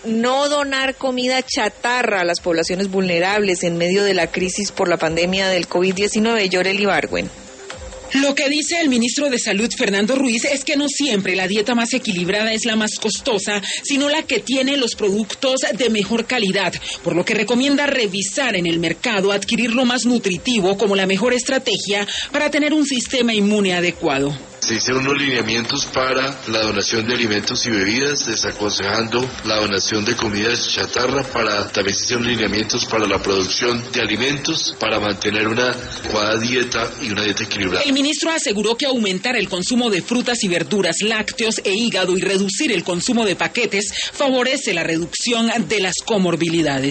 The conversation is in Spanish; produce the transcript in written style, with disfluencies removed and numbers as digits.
no donar comida chatarra a las poblaciones vulnerables en medio de la crisis por la pandemia del COVID-19. Yoreli Ibargüen. Lo que dice el ministro de Salud, Fernando Ruiz, es que no siempre la dieta más equilibrada es la más costosa, sino la que tiene los productos de mejor calidad, por lo que recomienda revisar en el mercado, adquirir lo más nutritivo como la mejor estrategia para tener un sistema inmune adecuado. Se hicieron unos lineamientos para la donación de alimentos y bebidas, desaconsejando la donación de comida chatarra, también se hicieron lineamientos para la producción de alimentos, para mantener una adecuada dieta y una dieta equilibrada. El ministro aseguró que aumentar el consumo de frutas y verduras, lácteos e hígado y reducir el consumo de paquetes favorece la reducción de las comorbilidades.